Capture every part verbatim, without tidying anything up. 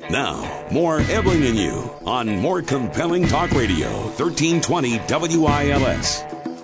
Now, more Ebling and You on more compelling talk radio, thirteen twenty W I L S.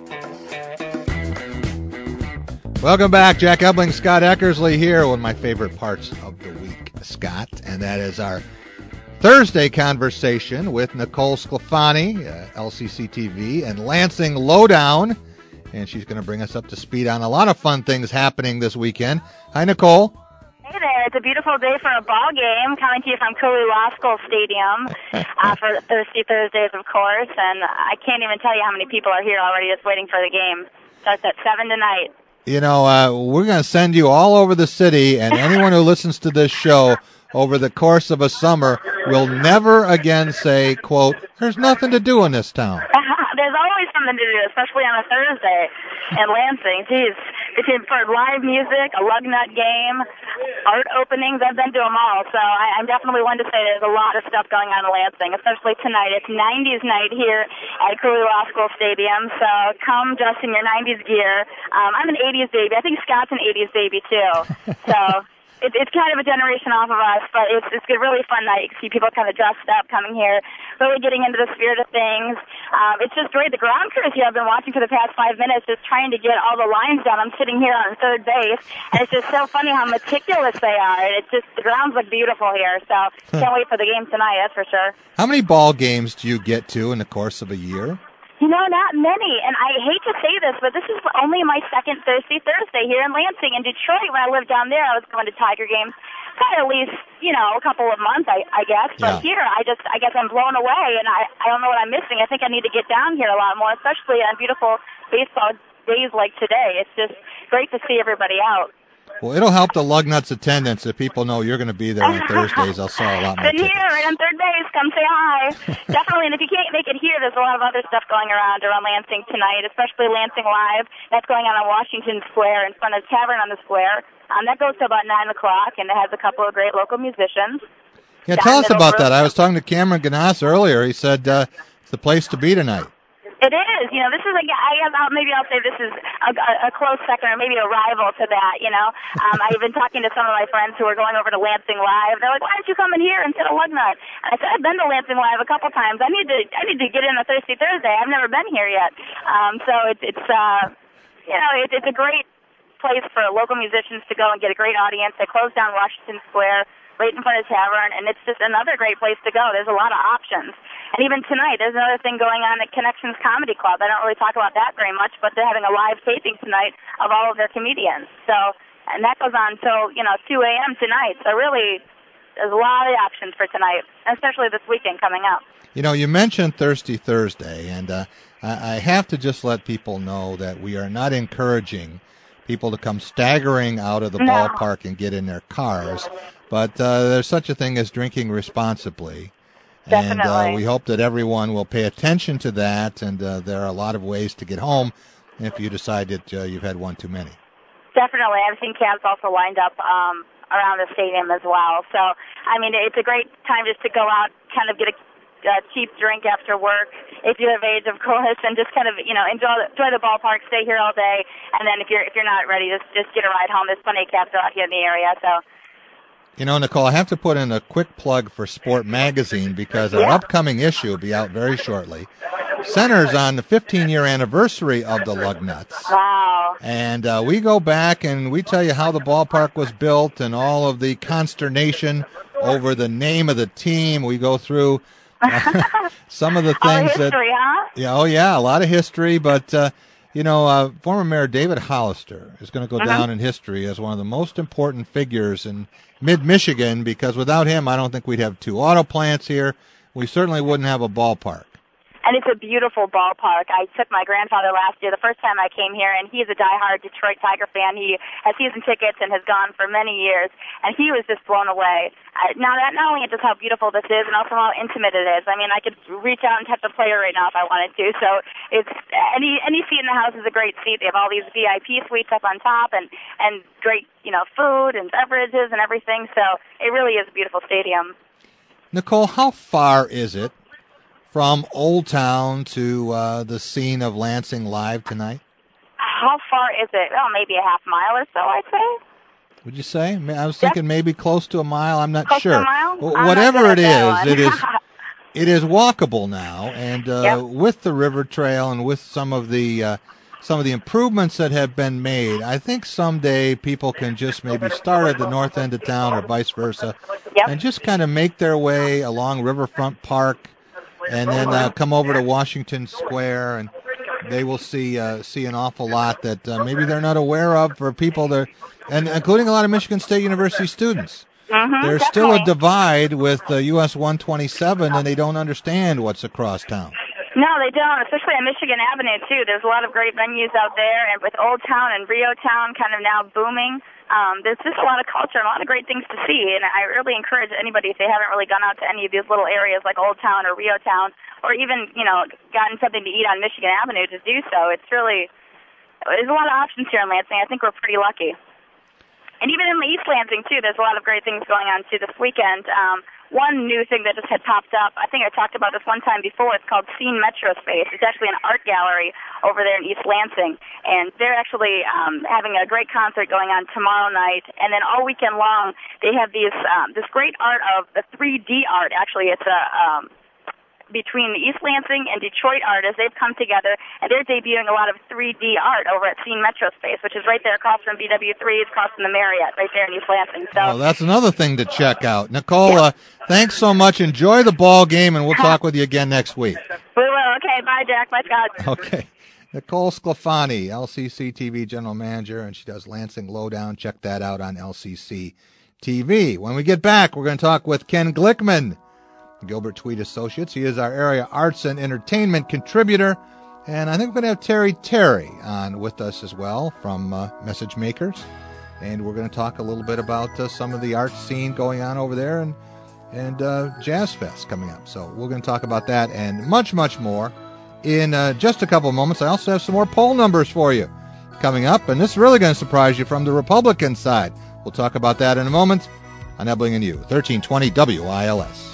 Welcome back. Jack Ebling, Scott Eckersley here. One of my favorite parts of the week, Scott, and that is our Thursday conversation with Nicole Sclafani, uh, L C C T V, and Lansing Lowdown. And she's going to bring us up to speed on a lot of fun things happening this weekend. Hi, Nicole. Hey there. It's a beautiful day for a ball game, coming to you from Cooley Law School Stadium uh, for Thirsty Thursdays, of course. And I can't even tell you how many people are here already just waiting for the game. Starts at seven tonight. You know, uh, we're going to send you all over the city, and anyone who listens to this show over the course of a summer will never again say, quote, there's nothing to do in this town. There's always something to do, especially on a Thursday in Lansing. Geez, between for live music, a lug nut game, art openings, I've been to them all. So I, I'm definitely one to say there's a lot of stuff going on in Lansing, especially tonight. It's nineties night here at Cooley Law School Stadium, so come dressed in your nineties gear. Um, I'm an eighties baby. I think Scott's an eighties baby, too. So it, it's kind of a generation off of us, but it's, it's a really fun night to see people kind of dressed up coming here, really getting into the spirit of things. Um, it's just great. The ground crews here I've been watching for the past five minutes just trying to get all the lines done. I'm sitting here on third base, and it's just so funny how meticulous they are. And it's just, the grounds look beautiful here, so can't wait for the game tonight, that's for sure. How many ball games do you get to in the course of a year? You know, not many, and I hate to say this, but this is only my second Thirsty Thursday here in Lansing. In Detroit, when I lived down there, I was going to Tiger games probably at least, you know, a couple of months, I, I guess. But Yeah. here, I just, I guess I'm blown away, and I, I don't know what I'm missing. I think I need to get down here a lot more, especially on beautiful baseball days like today. It's just great to see everybody out. Well, it'll help the Lugnuts attendance if people know you're going to be there on Thursdays. I'll sell a lot more Been tickets. here, right on third base. Come say hi. Definitely, and if you can't make it here, there's a lot of other stuff going around around Lansing tonight, especially Lansing Live. That's going on on Washington Square in front of the Tavern on the Square. Um, that goes to about nine o'clock, and it has a couple of great local musicians. Yeah, Down tell us Middle about Brook. that. I was talking to Cameron Ganas earlier. He said uh, it's the place to be tonight. It is. You know, this is like, I guess I'll, maybe I'll say this is a, a, a close second or maybe a rival to that, you know. Um, I've been talking to some of my friends who are going over to Lansing Live. They're like, why don't you come in here instead of Lugnut? And I said, I've been to Lansing Live a couple times. I need to I need to get in a Thirsty Thursday. I've never been here yet. Um, so it, it's, uh, you know, it, it's a great place for local musicians to go and get a great audience. They closed down Washington Square right in front of the Tavern, and it's just another great place to go. There's a lot of options. And even tonight, there's another thing going on at Connections Comedy Club. I don't really talk about that very much, but they're having a live taping tonight of all of their comedians. So, and that goes on till, you know, two a.m. tonight. So really, there's a lot of options for tonight, especially this weekend coming up. You know, you mentioned Thirsty Thursday, and uh, I I have to just let people know that we are not encouraging people to come staggering out of the No. ballpark and get in their cars, but uh, there's such a thing as drinking responsibly. And uh, Definitely. we hope that everyone will pay attention to that, and uh, there are a lot of ways to get home if you decide that uh, you've had one too many. Definitely. I've seen cabs also lined up um, around the stadium as well. So, I mean, it's a great time just to go out, kind of get a uh, cheap drink after work, if you're of age, of course, and just kind of, you know, enjoy, enjoy the ballpark, stay here all day, and then if you're if you're not ready, just, just get a ride home. There's plenty of cabs out here in the area, so. You know, Nicole, I have to put in a quick plug for Sport Magazine because our Yeah. upcoming issue will be out very shortly. Centers on the fifteen-year anniversary of the Lugnuts. Wow. And uh, we go back and we tell you how the ballpark was built and all of the consternation over the name of the team. We go through uh, some of the All the things history, that... huh? Yeah, oh, yeah, a lot of history, but... Uh, You know, uh, former Mayor David Hollister is going to go Uh-huh. down in history as one of the most important figures in mid-Michigan because without him, I don't think we'd have two auto plants here. We certainly wouldn't have a ballpark. And it's a beautiful ballpark. I took my grandfather last year, the first time I came here, and he's a diehard Detroit Tiger fan. He has season tickets and has gone for many years, and he was just blown away. I, now, that not only just how beautiful this is, and also how intimate it is. I mean, I could reach out and touch a player right now if I wanted to. So it's any any seat in the house is a great seat. They have all these V I P suites up on top, and and great, you know, food and beverages and everything. So it really is a beautiful stadium. Nicole, how far is it from Old Town to uh, the scene of Lansing Live tonight? How far is it? Oh, maybe a half mile or so, I'd say. Would you say? I was thinking maybe close to a mile. I'm not Close sure. to a mile? whatever it is, it is it is walkable now, and uh, yep. with the river trail and with some of the uh, some of the improvements that have been made, I think someday people can just maybe start at the north end of town or vice versa, yep. and just kind of make their way along Riverfront Park, and then uh, come over to Washington Square, and they will see uh, see an awful lot that uh, maybe they're not aware of for people that, and including a lot of Michigan State University students. Mm-hmm, There's definitely. still a divide with the U S one twenty-seven, and they don't understand what's across town. No, they don't, especially on Michigan Avenue, too. There's a lot of great venues out there, and with Old Town and Rio Town kind of now booming, um, there's just a lot of culture and a lot of great things to see, and I really encourage anybody, if they haven't really gone out to any of these little areas like Old Town or Rio Town, or even, you know, gotten something to eat on Michigan Avenue, to do so. It's really, there's a lot of options here in Lansing. I think we're pretty lucky. And even in East Lansing, too, there's a lot of great things going on, too, this weekend. Um, one new thing that just had popped up, I think I talked about this one time before, it's called Scene Metro Space. It's actually an art gallery over there in East Lansing, and they're actually um, having a great concert going on tomorrow night. And then all weekend long, they have these um, this great art of the three D art. Actually, it's a... Um, between the East Lansing and Detroit artists, they've come together, and they're debuting a lot of three D art over at Scene Metro Space, which is right there across from B W three, it's across from the Marriott, right there in East Lansing. So, oh, that's another thing to check out. Nicole, yeah. uh, thanks so much. Enjoy the ball game, and we'll talk with you again next week. We will. Okay, bye, Jack. Bye, Scott. Okay. Nicole Sclafani, L C C T V General Manager, and she does Lansing Lowdown. Check that out on L C C T V. When we get back, we're going to talk with Ken Glickman, Gilbert Tweed Associates. He is our area arts and entertainment contributor. And I think we're going to have Terry Terry on with us as well from uh, Message Makers. And we're going to talk a little bit about uh, some of the art scene going on over there and, and uh, Jazz Fest coming up. So we're going to talk about that and much, much more in uh, just a couple of moments. I also have some more poll numbers for you coming up. And this is really going to surprise you from the Republican side. We'll talk about that in a moment on Ebling and You, thirteen twenty W I L S.